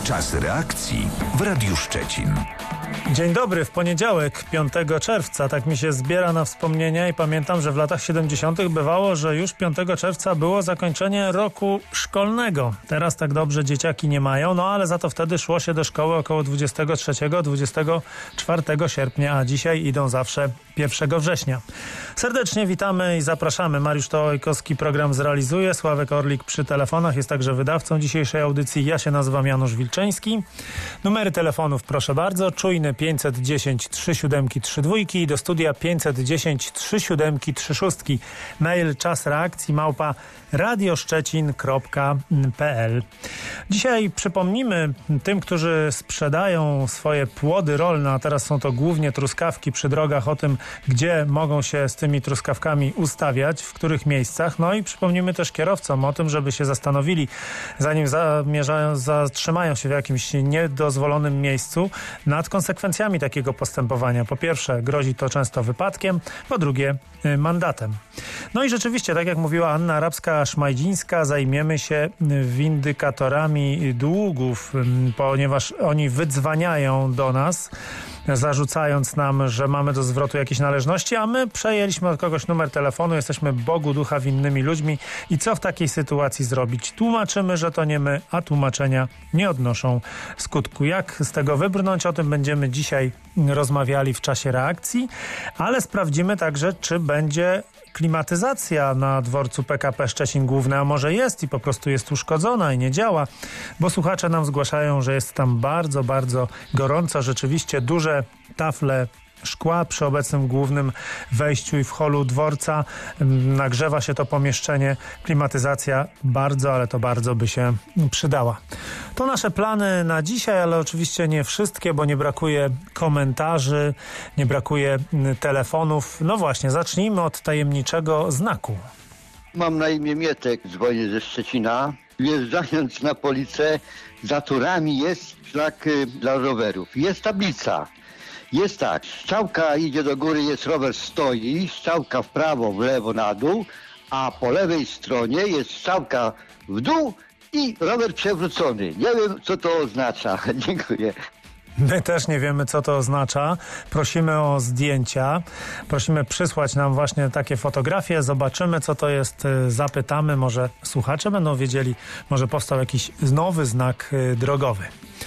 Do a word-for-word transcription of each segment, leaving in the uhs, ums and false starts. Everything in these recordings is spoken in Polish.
Czas reakcji w Radiu Szczecin. Dzień dobry, w poniedziałek, piątego czerwca. Tak mi się zbiera na wspomnienia i pamiętam, że w latach siedemdziesiątych bywało, że już piątego czerwca było zakończenie roku szkolnego. Teraz tak dobrze dzieciaki nie mają, no ale za to wtedy szło się do szkoły około dwudziestego trzeciego, dwudziestego czwartego sierpnia, a dzisiaj idą zawsze pierwszego września. Serdecznie witamy i zapraszamy. Mariusz Tołojkowski program zrealizuje, Sławek Orlik przy telefonach, jest także wydawcą dzisiejszej audycji. Ja się nazywam Janusz Wilczyński. Numery telefonów proszę bardzo, czujny pięćset dziesięć trzy siedem trzy dwa i do studia pięćset dziesięć trzy siedem trzy sześć. Mail czas reakcji małpa radioszczecin kropka p l. Dzisiaj przypomnimy tym, którzy sprzedają swoje płody rolne, a teraz są to głównie truskawki przy drogach, o tym, gdzie mogą się z tymi truskawkami ustawiać, w których miejscach. No i przypomnimy też kierowcom o tym, żeby się zastanowili, zanim zamierzają, zatrzymają się w jakimś niedozwolonym miejscu, nad konsekwencjami takiego postępowania. Po pierwsze, grozi to często wypadkiem, po drugie mandatem. No i rzeczywiście, tak jak mówiła Anna Arabska-Szmajdzińska, zajmiemy się windykatorami długów, ponieważ oni wydzwaniają do nas, zarzucając nam, że mamy do zwrotu jakieś należności, a my przejęliśmy od kogoś numer telefonu, jesteśmy Bogu ducha winnymi ludźmi i co w takiej sytuacji zrobić? Tłumaczymy, że to nie my, a tłumaczenia nie odnoszą skutku. Jak z tego wybrnąć? O tym będziemy dzisiaj rozmawiali w czasie reakcji, ale sprawdzimy także, czy będzie klimatyzacja na dworcu P K P Szczecin Główny, a może jest i po prostu jest uszkodzona i nie działa, bo słuchacze nam zgłaszają, że jest tam bardzo, bardzo gorąco. Rzeczywiście duże tafle szkła przy obecnym głównym wejściu i w holu dworca. Nagrzewa się to pomieszczenie. Klimatyzacja bardzo, ale to bardzo by się przydała. To nasze plany na dzisiaj, ale oczywiście nie wszystkie, bo nie brakuje komentarzy, nie brakuje telefonów. No właśnie, zacznijmy od tajemniczego znaku. Mam na imię Mietek, dzwonię ze Szczecina. Wjeżdżając na Policę, za torami jest znak y, dla rowerów. Jest tablica. Jest tak, strzałka idzie do góry, jest rower stoi, strzałka w prawo, w lewo, na dół, a po lewej stronie jest strzałka w dół i rower przewrócony. Nie wiem, co to oznacza. Dziękuję. My też nie wiemy, co to oznacza. Prosimy o zdjęcia. Prosimy przysłać nam właśnie takie fotografie. Zobaczymy, co to jest. Zapytamy. Może słuchacze będą wiedzieli. Może powstał jakiś nowy znak drogowy.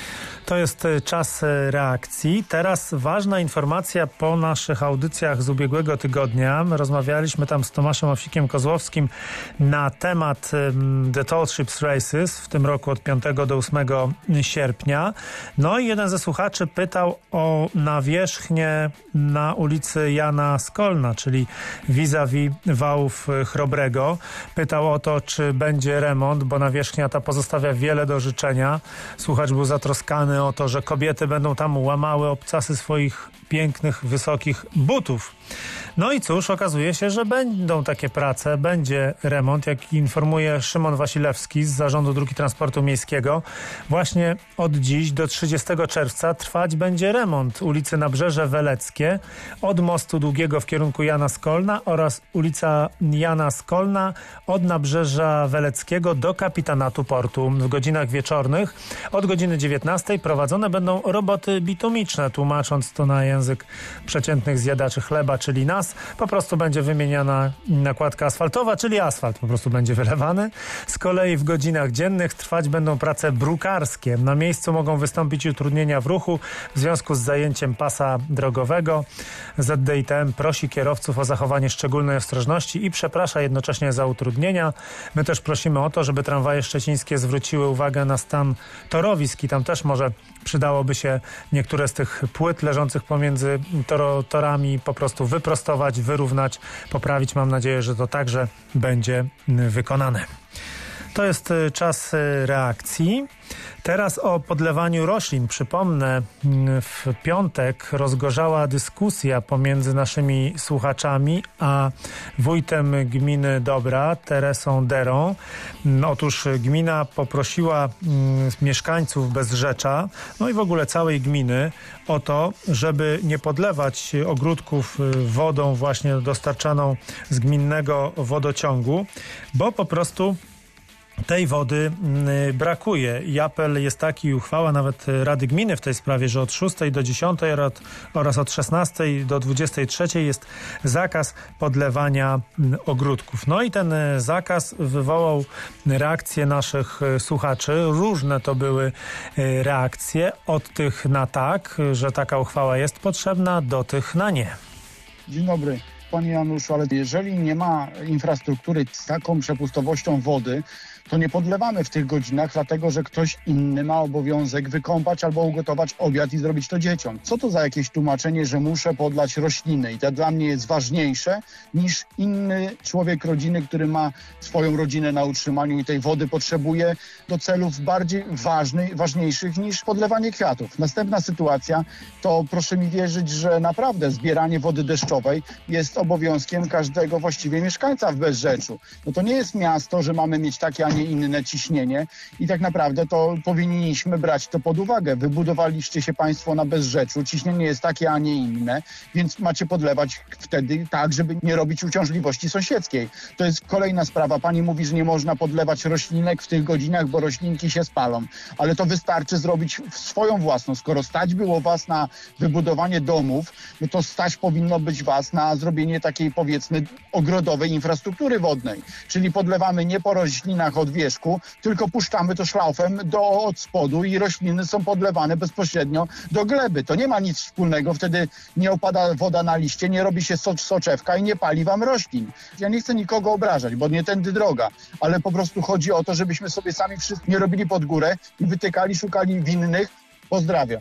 To jest czas reakcji. Teraz ważna informacja po naszych audycjach z ubiegłego tygodnia. Rozmawialiśmy tam z Tomaszem Owsikiem-Kozłowskim na temat um, The Tall Ships Races w tym roku od piątego do ósmego sierpnia. No i jeden ze słuchaczy pytał o nawierzchnię na ulicy Jana Skolna, czyli vis-a-vis wałów Chrobrego. Pytał o to, czy będzie remont, bo nawierzchnia ta pozostawia wiele do życzenia. Słuchacz był zatroskany o to, że kobiety będą tam łamały obcasy swoich pięknych, wysokich butów. No i cóż, okazuje się, że będą takie prace, będzie remont, jak informuje Szymon Wasilewski z Zarządu Dróg i Transportu Miejskiego. Właśnie od dziś do trzydziestego czerwca trwać będzie remont ulicy Nabrzeże Weleckie od Mostu Długiego w kierunku Jana Skolna oraz ulica Jana Skolna od Nabrzeża Weleckiego do Kapitanatu Portu. W godzinach wieczornych od godziny dziewiętnastej prowadzone będą roboty bitumiczne, tłumacząc to na język przeciętnych zjadaczy chleba, czyli nas. Po prostu będzie wymieniana nakładka asfaltowa, czyli asfalt po prostu będzie wylewany. Z kolei w godzinach dziennych trwać będą prace brukarskie. Na miejscu mogą wystąpić utrudnienia w ruchu w związku z zajęciem pasa drogowego. Z D I T M prosi kierowców o zachowanie szczególnej ostrożności i przeprasza jednocześnie za utrudnienia. My też prosimy o to, żeby tramwaje szczecińskie zwróciły uwagę na stan torowisk i tam też może przydałoby się niektóre z tych płyt leżących pomiędzy toro, torami po prostu wyprostować, wyrównać, poprawić. Mam nadzieję, że to także będzie wykonane. To jest czas reakcji. Teraz o podlewaniu roślin. Przypomnę, w piątek rozgorzała dyskusja pomiędzy naszymi słuchaczami a wójtem gminy Dobra, Teresą Derą. Otóż gmina poprosiła mieszkańców Bezrzecza, no i w ogóle całej gminy o to, żeby nie podlewać ogródków wodą właśnie dostarczaną z gminnego wodociągu, bo po prostu tej wody y, brakuje. I apel jest taki, uchwała nawet Rady Gminy w tej sprawie, że od szóstej do dziesiątej oraz od szesnastej do dwudziestej trzeciej jest zakaz podlewania y, ogródków. No i ten y, zakaz wywołał reakcje naszych y, słuchaczy. Różne to były y, reakcje. Od tych na tak, że taka uchwała jest potrzebna, do tych na nie. Dzień dobry. Panie Januszu, ale jeżeli nie ma infrastruktury z taką przepustowością wody, to nie podlewamy w tych godzinach, dlatego że ktoś inny ma obowiązek wykąpać albo ugotować obiad i zrobić to dzieciom. Co to za jakieś tłumaczenie, że muszę podlać rośliny i to dla mnie jest ważniejsze niż inny człowiek rodziny, który ma swoją rodzinę na utrzymaniu i tej wody potrzebuje do celów bardziej ważnych, ważniejszych niż podlewanie kwiatów. Następna sytuacja to proszę mi wierzyć, że naprawdę zbieranie wody deszczowej jest obowiązkiem każdego właściwie mieszkańca w Bezrzeczu. No to nie jest miasto, że mamy mieć takie, a nie inne ciśnienie i tak naprawdę to powinniśmy brać to pod uwagę. Wybudowaliście się państwo na Bezrzeczu, ciśnienie jest takie, a nie inne, więc macie podlewać wtedy tak, żeby nie robić uciążliwości sąsiedzkiej. To jest kolejna sprawa. Pani mówi, że nie można podlewać roślinek w tych godzinach, bo roślinki się spalą, ale to wystarczy zrobić swoją własną. Skoro stać było was na wybudowanie domów, no to stać powinno być was na zrobienie takiej, powiedzmy, ogrodowej infrastruktury wodnej. Czyli podlewamy nie po roślinach od wierzchu, tylko puszczamy to szlaufem do od spodu i rośliny są podlewane bezpośrednio do gleby. To nie ma nic wspólnego, wtedy nie opada woda na liście, nie robi się so- soczewka i nie pali wam roślin. Ja nie chcę nikogo obrażać, bo nie tędy droga, ale po prostu chodzi o to, żebyśmy sobie sami wszyscy nie robili pod górę i wytykali, szukali winnych. Pozdrawiam.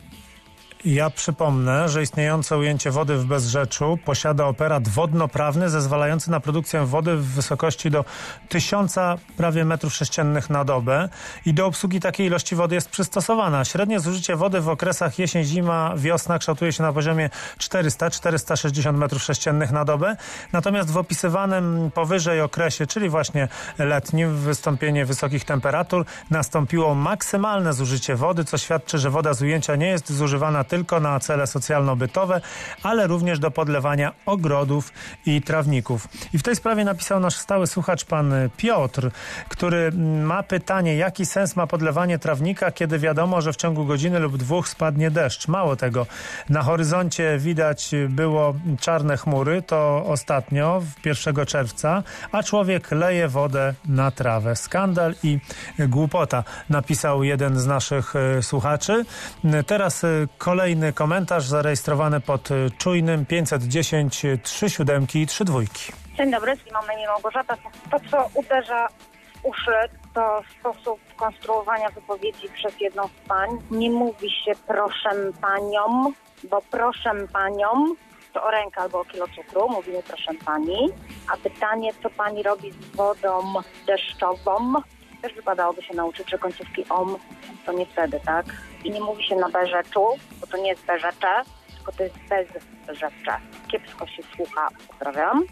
Ja przypomnę, że istniejące ujęcie wody w Bezrzeczu posiada operat wodnoprawny zezwalający na produkcję wody w wysokości do tysiąca prawie metrów sześciennych na dobę i do obsługi takiej ilości wody jest przystosowana. Średnie zużycie wody w okresach jesień, zima, wiosna kształtuje się na poziomie czterysta do czterystu sześćdziesięciu metrów sześciennych na dobę. Natomiast w opisywanym powyżej okresie, czyli właśnie letnim, wystąpienie wysokich temperatur, nastąpiło maksymalne zużycie wody, co świadczy, że woda z ujęcia nie jest zużywana tylko na cele socjalno-bytowe, ale również do podlewania ogrodów i trawników. I w tej sprawie napisał nasz stały słuchacz pan Piotr, który ma pytanie, jaki sens ma podlewanie trawnika, kiedy wiadomo, że w ciągu godziny lub dwóch spadnie deszcz. Mało tego, na horyzoncie widać było czarne chmury, to ostatnio, pierwszego czerwca, a człowiek leje wodę na trawę. Skandal i głupota, napisał jeden z naszych słuchaczy. Teraz kolejny Kolejny komentarz zarejestrowany pod czujnym pięćset dziesięć trzy siódemki i trzy dwójki. Dzień dobry, mam na imię Małgorzata. To, co uderza w uszy, to sposób konstruowania wypowiedzi przez jedną z pań. Nie mówi się proszę paniom, bo proszę paniom to o rękę albo o kilo cukru, mówimy proszę pani. A pytanie, co pani robi z wodą deszczową, też wypadałoby się nauczyć, że końcówki om to nie wtedy, tak? I nie mówi się na Berzeczu, bo to nie jest Berzecze, tylko to jest Bezrzecze. Kiepsko się słucha. Pozdrawiam.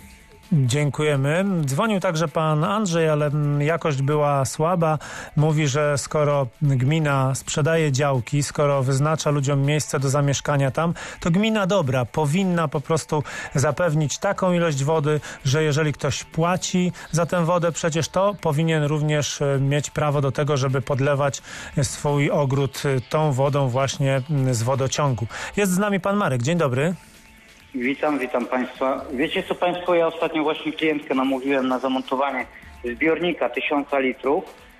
Dziękujemy. Dzwonił także pan Andrzej, ale jakość była słaba. Mówi, że skoro gmina sprzedaje działki, skoro wyznacza ludziom miejsce do zamieszkania tam, to gmina dobra powinna po prostu zapewnić taką ilość wody, że jeżeli ktoś płaci za tę wodę, przecież to powinien również mieć prawo do tego, żeby podlewać swój ogród tą wodą właśnie z wodociągu. Jest z nami pan Marek. Dzień dobry. Witam, witam Państwa. Wiecie co Państwo, ja ostatnio właśnie klientkę namówiłem na zamontowanie zbiornika tysiąca litrów.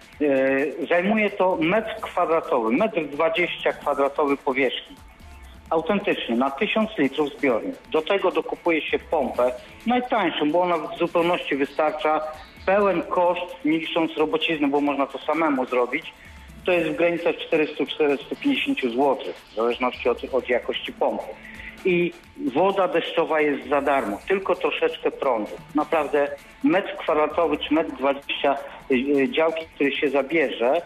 Yy, zajmuje to metr kwadratowy, metr dwadzieścia kwadratowy powierzchni. Autentycznie, na tysiąc litrów zbiornik. Do tego dokupuje się pompę, najtańszą, bo ona w zupełności wystarcza. Pełen koszt, nie licząc robocizny, bo można to samemu zrobić, to jest w granicach czterysta do czterystu pięćdziesięciu złotych, w zależności od, od jakości pompy. I woda deszczowa jest za darmo, tylko troszeczkę prądu. Naprawdę metr kwadratowy czy metr dwadzieścia działki, który się zabierze,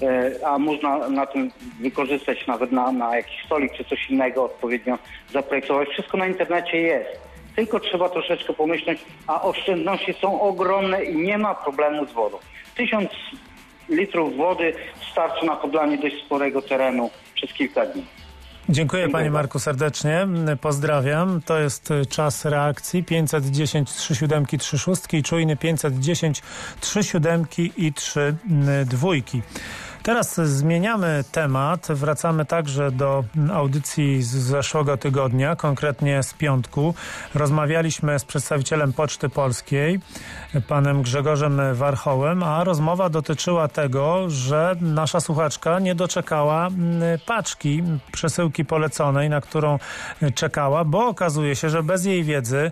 a można na tym wykorzystać nawet na, na jakiś stolik czy coś innego, odpowiednio zaprojektować. Wszystko na internecie jest. Tylko trzeba troszeczkę pomyśleć, a oszczędności są ogromne i nie ma problemu z wodą. Tysiąc litrów wody starczy na podlanie dość sporego terenu przez kilka dni. Dziękuję panie Marku serdecznie. Pozdrawiam. To jest czas reakcji pięćset dziesięć trzy siedem trzy sześć i czujny pięćset dziesięć trzy siedem i trzy dwójki. Teraz zmieniamy temat, wracamy także do audycji z zeszłego tygodnia, konkretnie z piątku. Rozmawialiśmy z przedstawicielem Poczty Polskiej, panem Grzegorzem Warchołem, a rozmowa dotyczyła tego, że nasza słuchaczka nie doczekała paczki, przesyłki poleconej, na którą czekała, bo okazuje się, że bez jej wiedzy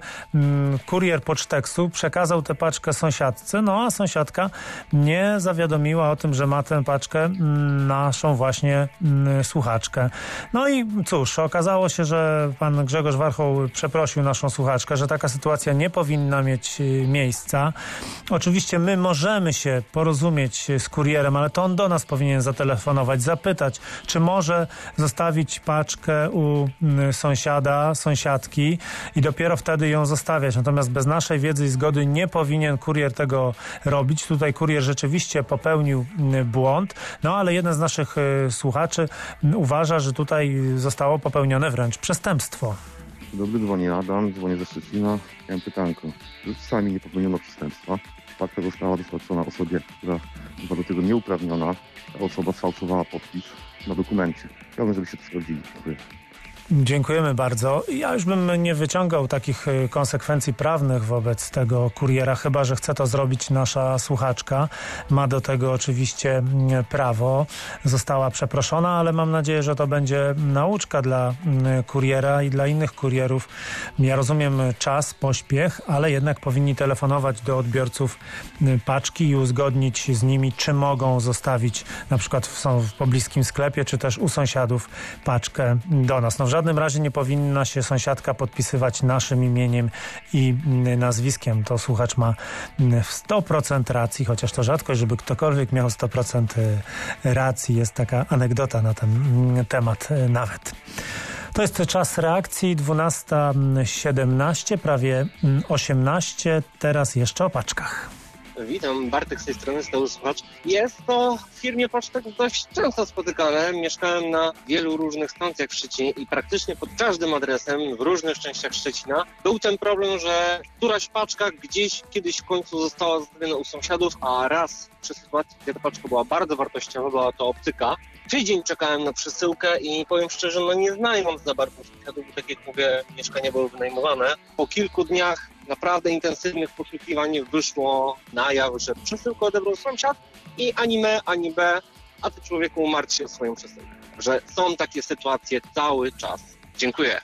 kurier Poczteksu przekazał tę paczkę sąsiadce, no a sąsiadka nie zawiadomiła o tym, że ma tę paczkę naszą właśnie słuchaczkę. No i cóż, okazało się, że pan Grzegorz Warchoł przeprosił naszą słuchaczkę, że taka sytuacja nie powinna mieć miejsca. Oczywiście my możemy się porozumieć z kurierem, ale to on do nas powinien zatelefonować, zapytać, czy może zostawić paczkę u sąsiada, sąsiadki i dopiero wtedy ją zostawiać. Natomiast bez naszej wiedzy i zgody nie powinien kurier tego robić. Tutaj kurier rzeczywiście popełnił błąd. No ale jeden z naszych y, słuchaczy uważa, że tutaj zostało popełnione wręcz przestępstwo. Dobry, dzwonię Adam, dzwonię ze Szczecina. Miałem pytanko. Sami nie popełniono przestępstwa. Paczka została dostarczona osobie, która była do tego nieuprawniona. Ta osoba sfałszowała podpis na dokumencie. Chciałbym, żebyście to sprawdzili. Dziękuję. Dziękujemy bardzo. Ja już bym nie wyciągał takich konsekwencji prawnych wobec tego kuriera, chyba że chce to zrobić nasza słuchaczka. Ma do tego oczywiście prawo. Została przeproszona, ale mam nadzieję, że to będzie nauczka dla kuriera i dla innych kurierów. Ja rozumiem czas, pośpiech, ale jednak powinni telefonować do odbiorców paczki i uzgodnić z nimi, czy mogą zostawić na przykład w, są w pobliskim sklepie, czy też u sąsiadów paczkę do nas. No w żadnym razie nie powinna się sąsiadka podpisywać naszym imieniem i nazwiskiem. To słuchacz ma w sto procent racji, chociaż to rzadkość, żeby ktokolwiek miał sto procent racji. Jest taka anegdota na ten temat nawet. To jest czas reakcji, dwunasta siedemnaście, prawie osiemnaście. Teraz jeszcze o paczkach. Witam, Bartek z tej strony, stały słuchacz. Jest to w firmie Pocztek dość często spotykane. Mieszkałem na wielu różnych stacjach w Szczecinie i praktycznie pod każdym adresem w różnych częściach Szczecina był ten problem, że któraś paczka gdzieś kiedyś w końcu została zostawiona u sąsiadów, a raz przy sytuacji, gdzie ta paczka była bardzo wartościowa, była to optyka. Tydzień czekałem na przesyłkę i powiem szczerze, no nie znajmą za bardzo sąsiadów, bo tak jak mówię, mieszkania były wynajmowane. Po kilku dniach naprawdę intensywnych poszukiwań wyszło na jaw, że przesyłkę odebrał sąsiad i ani me, ani be, a ty człowieku martw się o swoją przesyłkę. Że są takie sytuacje cały czas. Dziękuję.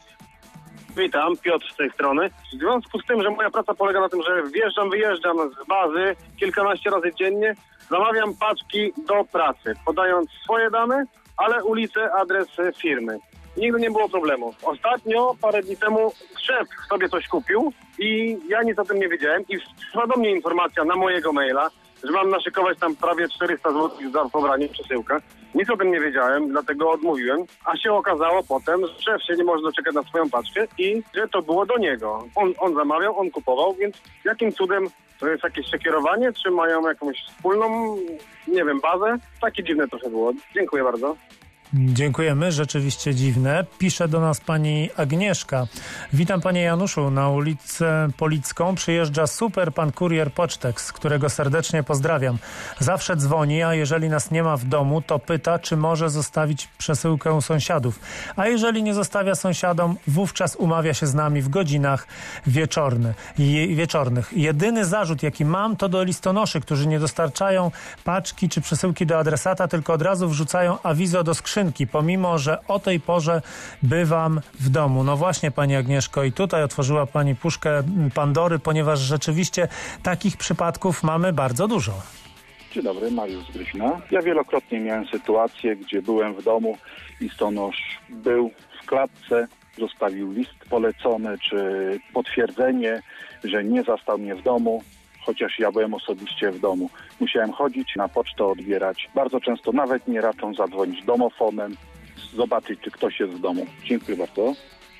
Witam, Piotr z tej strony. W związku z tym, że moja praca polega na tym, że wjeżdżam, wyjeżdżam z bazy kilkanaście razy dziennie, zamawiam paczki do pracy, podając swoje dane, ale ulicę, adres firmy. Nigdy nie było problemu. Ostatnio, parę dni temu, szef sobie coś kupił i ja nic o tym nie wiedziałem i przyszła do mnie informacja na mojego maila, że mam naszykować tam prawie czterysta złotych za pobranie przesyłkę. Nic o tym nie wiedziałem, dlatego odmówiłem, a się okazało potem, że szef się nie może doczekać na swoją paczkę i że to było do niego. On, on zamawiał, on kupował, więc jakim cudem to jest jakieś przekierowanie, czy mają jakąś wspólną, nie wiem, bazę? Takie dziwne trochę było. Dziękuję bardzo. Dziękujemy, rzeczywiście dziwne. Pisze do nas pani Agnieszka. Witam panie Januszu, na ulicę Policką przyjeżdża super pan kurier Pocztex, którego serdecznie pozdrawiam. Zawsze dzwoni, a jeżeli nas nie ma w domu, to pyta, czy może zostawić przesyłkę u sąsiadów. A jeżeli nie zostawia sąsiadom, wówczas umawia się z nami w godzinach wieczorny, je, wieczornych. Jedyny zarzut, jaki mam, to do listonoszy, którzy nie dostarczają paczki czy przesyłki do adresata, tylko od razu wrzucają awizo do skrzynki, pomimo że o tej porze bywam w domu. No właśnie, pani Agnieszko, i tutaj otworzyła pani puszkę Pandory, ponieważ rzeczywiście takich przypadków mamy bardzo dużo. Dzień dobry, Mariusz z Gryfina. Ja wielokrotnie miałem sytuację, gdzie byłem w domu, listonosz był w klatce, zostawił list polecony, czy potwierdzenie, że nie zastał mnie w domu, chociaż ja byłem osobiście w domu. Musiałem chodzić na pocztę, odbierać. Bardzo często nawet nie raczą zadzwonić domofonem, zobaczyć, czy ktoś jest w domu. Dziękuję bardzo.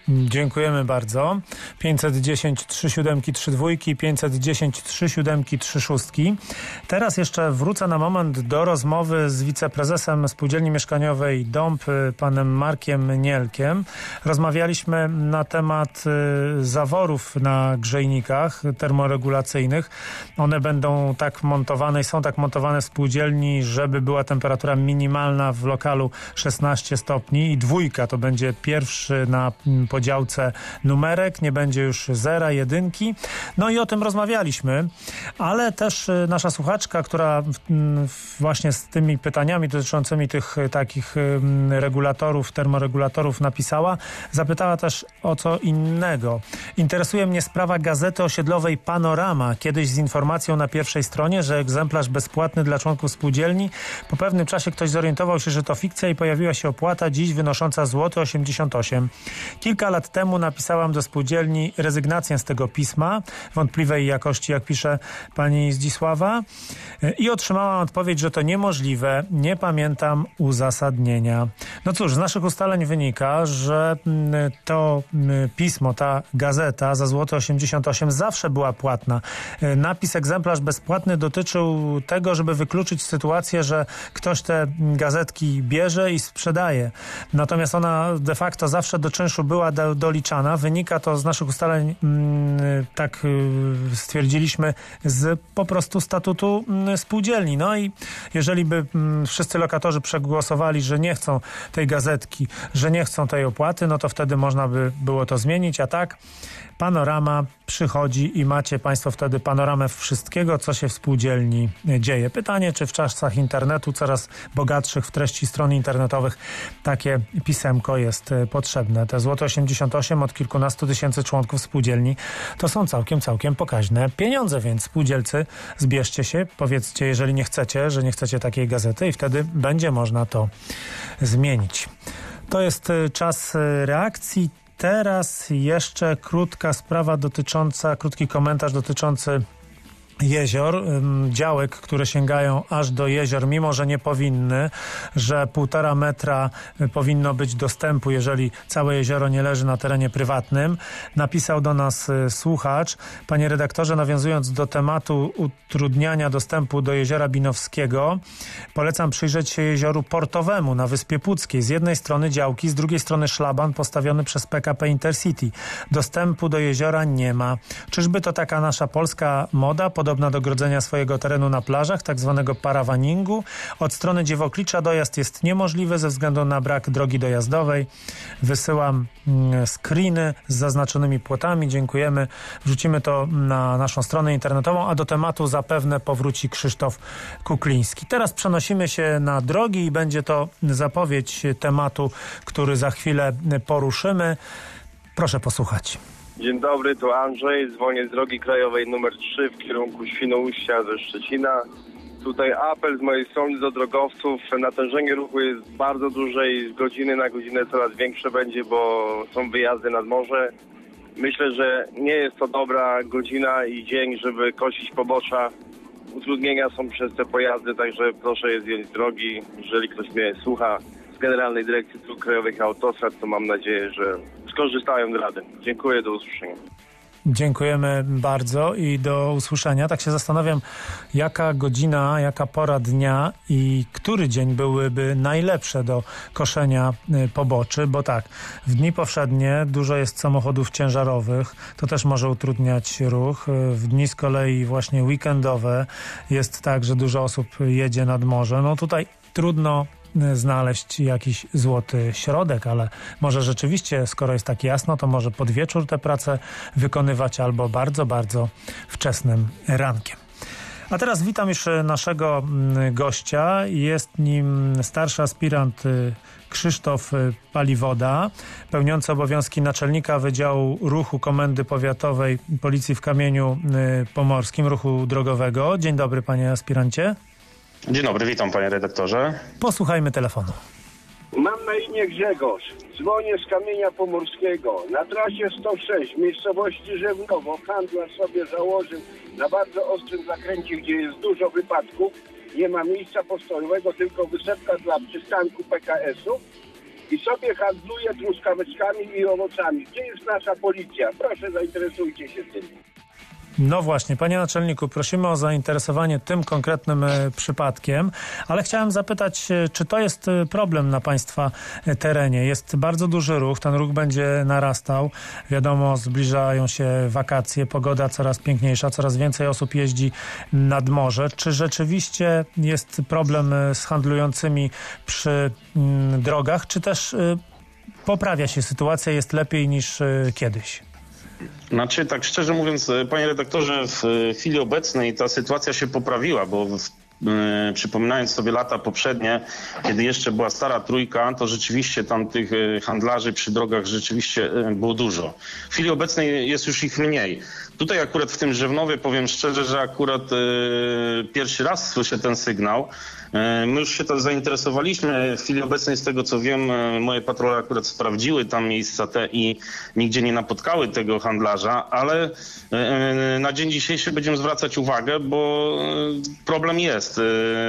Dziękujemy bardzo. pięćset dziesięć trzy siódemki trzy dwójki, pięćset dziesięć trzy siódemki trzy szóstki. Teraz jeszcze wrócę na moment do rozmowy z wiceprezesem Spółdzielni Mieszkaniowej Dąb, panem Markiem Nielkiem. Rozmawialiśmy na temat zaworów na grzejnikach termoregulacyjnych. One będą tak montowane i są tak montowane w spółdzielni, żeby była temperatura minimalna w lokalu szesnaście stopni i dwójka to będzie pierwszy na podziałce numerek, nie będzie już zera, jedynki. No i o tym rozmawialiśmy, ale też nasza słuchaczka, która właśnie z tymi pytaniami dotyczącymi tych takich regulatorów, termoregulatorów napisała, zapytała też o co innego. Interesuje mnie sprawa gazety osiedlowej Panorama. Kiedyś z informacją na pierwszej stronie, że egzemplarz bezpłatny dla członków spółdzielni. Po pewnym czasie ktoś zorientował się, że to fikcja i pojawiła się opłata dziś wynosząca złoty osiemdziesiąt osiem. Kilka lat temu napisałam do spółdzielni rezygnację z tego pisma, wątpliwej jakości, jak pisze pani Zdzisława, i otrzymałam odpowiedź, że to niemożliwe, nie pamiętam uzasadnienia. No cóż, z naszych ustaleń wynika, że to pismo, ta gazeta za złoty osiemdziesiąt osiem zawsze była płatna. Napis egzemplarz bezpłatny dotyczył tego, żeby wykluczyć sytuację, że ktoś te gazetki bierze i sprzedaje. Natomiast ona de facto zawsze do czynszu była do, doliczana. Wynika to z naszych ustaleń, mm, tak y, stwierdziliśmy, z po prostu statutu y, spółdzielni. No i jeżeli by y, wszyscy lokatorzy przegłosowali, że nie chcą tej gazetki, że nie chcą tej opłaty, no to wtedy można by było to zmienić, a tak Panorama przychodzi i macie państwo wtedy panoramę wszystkiego, co się w spółdzielni dzieje. Pytanie, czy w czasach internetu, coraz bogatszych w treści stron internetowych, takie pisemko jest potrzebne. Te złote osiemdziesiąt osiem od kilkunastu tysięcy członków spółdzielni to są całkiem, całkiem pokaźne pieniądze, więc spółdzielcy, zbierzcie się, powiedzcie, jeżeli nie chcecie, że nie chcecie takiej gazety i wtedy będzie można to zmienić. To jest czas reakcji. Teraz jeszcze krótka sprawa dotycząca, krótki komentarz dotyczący jezior, działek, które sięgają aż do jezior, mimo że nie powinny, że półtora metra powinno być dostępu, jeżeli całe jezioro nie leży na terenie prywatnym. Napisał do nas słuchacz: panie redaktorze, nawiązując do tematu utrudniania dostępu do jeziora Binowskiego, polecam przyjrzeć się jezioru Portowemu na Wyspie Puckiej. Z jednej strony działki, z drugiej strony szlaban postawiony przez P K P Intercity. Dostępu do jeziora nie ma. Czyżby to taka nasza polska moda, podobna do grodzenia swojego terenu na plażach, tak zwanego parawaningu? Od strony Dziewoklicza dojazd jest niemożliwy ze względu na brak drogi dojazdowej. Wysyłam mm, screeny z zaznaczonymi płotami. Dziękujemy. Wrzucimy to na naszą stronę internetową, a do tematu zapewne powróci Krzysztof Kukliński. Teraz przenosimy się na drogi i będzie to zapowiedź tematu, który za chwilę poruszymy. Proszę posłuchać. Dzień dobry, to Andrzej. Dzwonię z drogi krajowej numer trzy w kierunku Świnoujścia ze Szczecina. Tutaj apel z mojej strony do drogowców. Natężenie ruchu jest bardzo duże i z godziny na godzinę coraz większe będzie, bo są wyjazdy nad morze. Myślę, że nie jest to dobra godzina i dzień, żeby kosić pobocza. Utrudnienia są przez te pojazdy, także proszę je zdjąć z drogi. Jeżeli ktoś mnie słucha z Generalnej Dyrekcji Dróg Krajowych i Autostrad, to mam nadzieję, że skorzystają z rady. Dziękuję, do usłyszenia. Dziękujemy bardzo i do usłyszenia. Tak się zastanawiam, jaka godzina, jaka pora dnia i który dzień byłyby najlepsze do koszenia poboczy, bo tak, w dni powszednie dużo jest samochodów ciężarowych, to też może utrudniać ruch. W dni z kolei właśnie weekendowe jest tak, że dużo osób jedzie nad morze. No tutaj trudno znaleźć jakiś złoty środek, ale może rzeczywiście, skoro jest tak jasno, to może pod wieczór te prace wykonywać albo bardzo, bardzo wczesnym rankiem. A teraz witam już naszego gościa. Jest nim starszy aspirant Krzysztof Paliwoda, pełniący obowiązki naczelnika Wydziału Ruchu Komendy Powiatowej Policji w Kamieniu Pomorskim, ruchu drogowego. Dzień dobry, panie aspirancie. Dzień dobry, witam panie redaktorze. Posłuchajmy telefonu. Mam na imię Grzegorz. Dzwonię z Kamienia Pomorskiego. Na trasie sto sześć w miejscowości Żewnowo handlarz sobie założył na bardzo ostrym zakręcie, gdzie jest dużo wypadków. Nie ma miejsca postojowego, tylko wysepka dla przystanku P K S-u. i sobie handluje truskaweczkami i owocami. Gdzie jest nasza policja? Proszę, zainteresujcie się tym. No właśnie, panie naczelniku, prosimy o zainteresowanie tym konkretnym e, przypadkiem, ale chciałem zapytać, e, czy to jest e, problem na państwa e, terenie? Jest bardzo duży ruch, ten ruch będzie narastał. Wiadomo, zbliżają się wakacje, pogoda coraz piękniejsza, coraz więcej osób jeździ nad morze. Czy rzeczywiście jest problem e, z handlującymi przy m, drogach, czy też e, poprawia się sytuacja, jest lepiej niż e, kiedyś? Znaczy, tak szczerze mówiąc, panie redaktorze, w chwili obecnej ta sytuacja się poprawiła, bo w, e, przypominając sobie lata poprzednie, kiedy jeszcze była stara trójka, to rzeczywiście tam tych handlarzy przy drogach rzeczywiście było dużo. W chwili obecnej jest już ich mniej. Tutaj akurat w tym Żewnowie powiem szczerze, że akurat e, pierwszy raz słyszę ten sygnał. My już się to zainteresowaliśmy. W chwili obecnej, z tego co wiem, moje patrole akurat sprawdziły tam miejsca te i nigdzie nie napotkały tego handlarza, ale na dzień dzisiejszy będziemy zwracać uwagę, bo problem jest.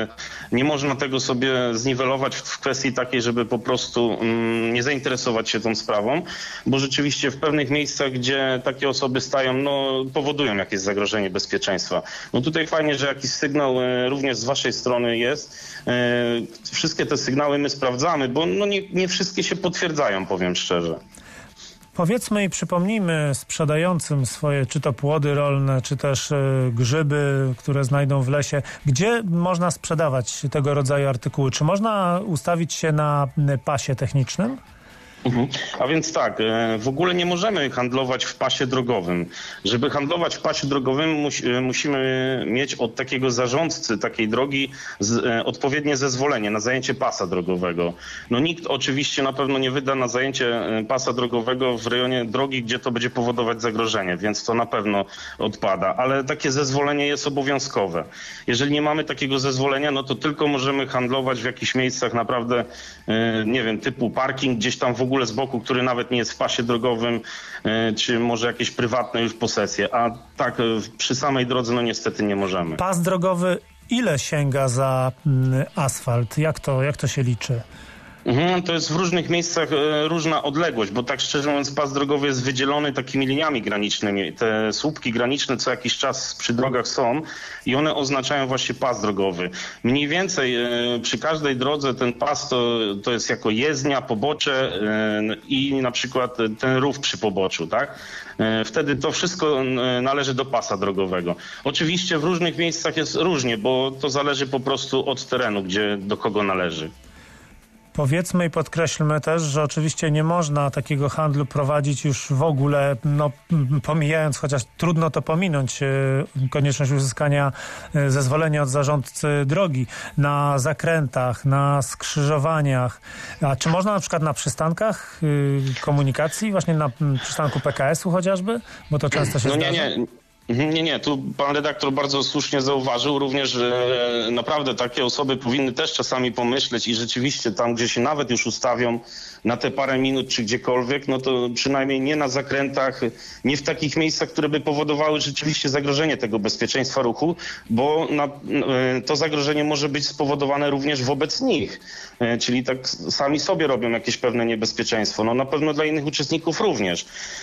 Nie można tego sobie zniwelować w kwestii takiej, żeby po prostu nie zainteresować się tą sprawą, bo rzeczywiście w pewnych miejscach, gdzie takie osoby stają, no powodują jakieś zagrożenie bezpieczeństwa. No tutaj fajnie, że jakiś sygnał również z waszej strony jest. Wszystkie te sygnały my sprawdzamy, bo no nie, nie wszystkie się potwierdzają, powiem szczerze. Powiedzmy i przypomnijmy sprzedającym swoje czy to płody rolne, czy też grzyby, które znajdą w lesie, gdzie można sprzedawać tego rodzaju artykuły? Czy można ustawić się na pasie technicznym? Mhm. A więc tak, w ogóle nie możemy handlować w pasie drogowym. Żeby handlować w pasie drogowym musi, musimy mieć od takiego zarządcy takiej drogi z, odpowiednie zezwolenie na zajęcie pasa drogowego. No nikt oczywiście na pewno nie wyda na zajęcie pasa drogowego w rejonie drogi, gdzie to będzie powodować zagrożenie, więc to na pewno odpada, ale takie zezwolenie jest obowiązkowe. Jeżeli nie mamy takiego zezwolenia, no to tylko możemy handlować w jakichś miejscach naprawdę, nie wiem, typu parking gdzieś tam w ogóle z boku, który nawet nie jest w pasie drogowym, czy może jakieś prywatne już posesje, a tak przy samej drodze no niestety nie możemy. Pas drogowy ile sięga za asfalt? Jak to, jak to się liczy? Mhm, to jest w różnych miejscach e, różna odległość, bo tak szczerze mówiąc pas drogowy jest wydzielony takimi liniami granicznymi. Te słupki graniczne co jakiś czas przy drogach są i one oznaczają właśnie pas drogowy. Mniej więcej e, przy każdej drodze ten pas to, to jest jako jezdnia, pobocze e, i na przykład ten rów przy poboczu, tak? E, wtedy to wszystko e, należy do pasa drogowego. Oczywiście w różnych miejscach jest różnie, bo to zależy po prostu od terenu, gdzie do kogo należy. Powiedzmy i podkreślmy też, że oczywiście nie można takiego handlu prowadzić już w ogóle, no pomijając, chociaż trudno to pominąć, konieczność uzyskania zezwolenia od zarządcy drogi na zakrętach, na skrzyżowaniach. A czy można na przykład na przystankach komunikacji, właśnie na przystanku P K S u chociażby? Bo to często się no zdarza. Nie, nie. Nie, nie, tu pan redaktor bardzo słusznie zauważył również, że naprawdę takie osoby powinny też czasami pomyśleć i rzeczywiście tam, gdzie się nawet już ustawią na te parę minut czy gdziekolwiek, no to przynajmniej nie na zakrętach, nie w takich miejscach, które by powodowały rzeczywiście zagrożenie tego bezpieczeństwa ruchu, bo na, to zagrożenie może być spowodowane również wobec nich, czyli tak sami sobie robią jakieś pewne niebezpieczeństwo. No na pewno dla innych uczestników również.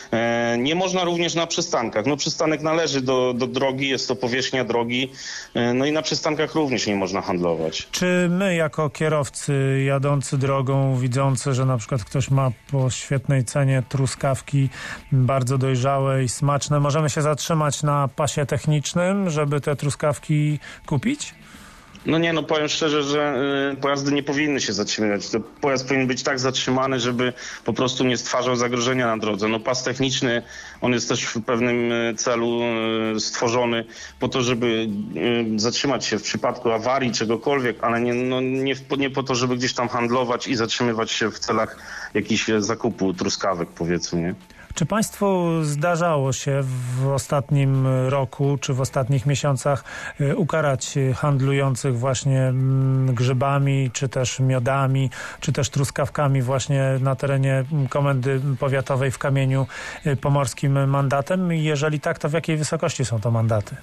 Nie można również na przystankach. No przystanek należy Do, do drogi, jest to powierzchnia drogi, no i na przystankach również nie można handlować. Czy my jako kierowcy jadący drogą, widzący, że na przykład ktoś ma po świetnej cenie truskawki bardzo dojrzałe i smaczne, możemy się zatrzymać na pasie technicznym, żeby te truskawki kupić? No nie, no powiem szczerze, że y, pojazdy nie powinny się zatrzymywać. To pojazd powinien być tak zatrzymany, żeby po prostu nie stwarzał zagrożenia na drodze. No pas techniczny, on jest też w pewnym celu y, stworzony po to, żeby y, zatrzymać się w przypadku awarii, czegokolwiek, ale nie, no, nie, nie po to, żeby gdzieś tam handlować i zatrzymywać się w celach jakichś zakupu truskawek, powiedzmy, nie? Czy państwu zdarzało się w ostatnim roku czy w ostatnich miesiącach ukarać handlujących właśnie grzybami, czy też miodami, czy też truskawkami właśnie na terenie Komendy Powiatowej w Kamieniu Pomorskim mandatem? Jeżeli tak, to w jakiej wysokości są to mandaty?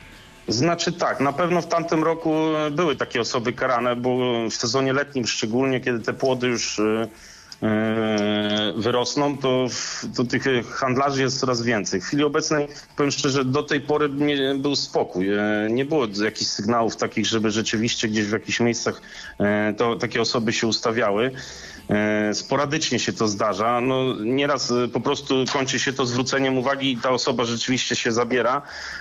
Znaczy tak, na pewno w tamtym roku były takie osoby karane, bo w sezonie letnim szczególnie, kiedy te płody już wyrosną, to, to tych handlarzy jest coraz więcej. W chwili obecnej, powiem szczerze, do tej pory nie, był spokój. Nie było jakichś sygnałów takich, żeby rzeczywiście gdzieś w jakichś miejscach to, takie osoby się ustawiały. Sporadycznie się to zdarza. No, nieraz po prostu kończy się to zwróceniem uwagi i ta osoba rzeczywiście się zabiera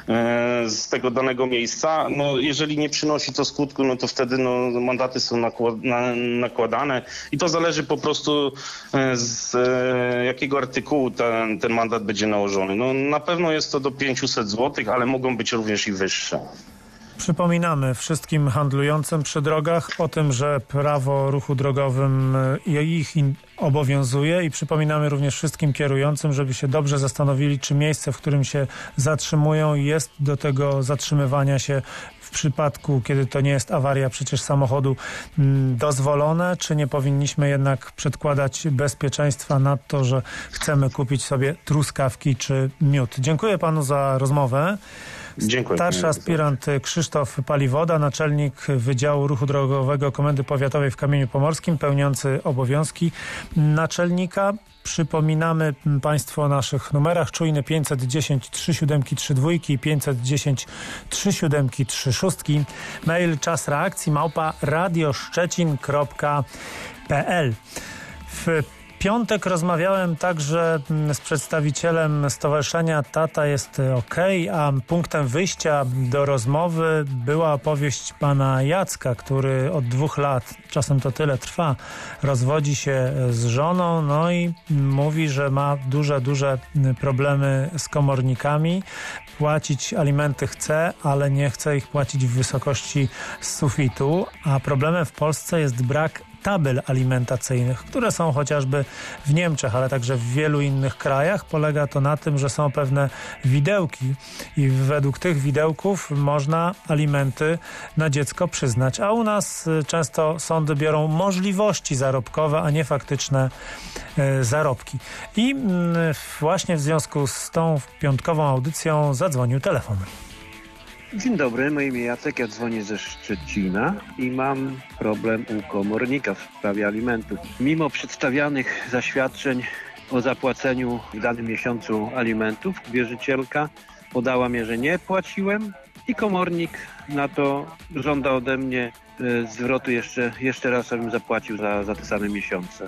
z tego danego miejsca. No, jeżeli nie przynosi to skutku, no to wtedy no, mandaty są nakładane i to zależy po prostu z jakiego artykułu ten, ten mandat będzie nałożony. No, na pewno jest to do pięćset złotych, ale mogą być również i wyższe. Przypominamy wszystkim handlującym przy drogach o tym, że prawo o ruchu drogowym ich obowiązuje i przypominamy również wszystkim kierującym, żeby się dobrze zastanowili, czy miejsce, w którym się zatrzymują, jest do tego zatrzymywania się w przypadku, kiedy to nie jest awaria przecież samochodu, dozwolone, czy nie powinniśmy jednak przedkładać bezpieczeństwa na to, że chcemy kupić sobie truskawki czy miód. Dziękuję panu za rozmowę. Dziękuję. Starszy aspirant Krzysztof Paliwoda, naczelnik Wydziału Ruchu Drogowego Komendy Powiatowej w Kamieniu Pomorskim, pełniący obowiązki naczelnika. Przypominamy państwu o naszych numerach. Czujny pięćset dziesięć trzy siedem trzy dwa i pięćset dziesięć trzy siedem trzy sześć. Mail czas reakcji małpa radioszczecin kropka p l. W piątek rozmawiałem także z przedstawicielem Stowarzyszenia Tata jest OK, a punktem wyjścia do rozmowy była opowieść pana Jacka, który od dwóch lat, czasem to tyle trwa, rozwodzi się z żoną, no i mówi, że ma duże, duże problemy z komornikami. Płacić alimenty chce, ale nie chce ich płacić w wysokości z sufitu, a problemem w Polsce jest brak tabel alimentacyjnych, które są chociażby w Niemczech, ale także w wielu innych krajach. Polega to na tym, że są pewne widełki i według tych widełków można alimenty na dziecko przyznać, a u nas często sądy biorą możliwości zarobkowe, a nie faktyczne e, zarobki. I mm, właśnie w związku z tą piątkową audycją zadzwonił telefon. Dzień dobry, na imię Jacek, ja dzwonię ze Szczecina i mam problem u komornika w sprawie alimentów. Mimo przedstawianych zaświadczeń o zapłaceniu w danym miesiącu alimentów, wierzycielka podała mnie, że nie płaciłem i komornik na to żąda ode mnie e, zwrotu jeszcze, jeszcze raz, abym zapłacił za, za te same miesiące.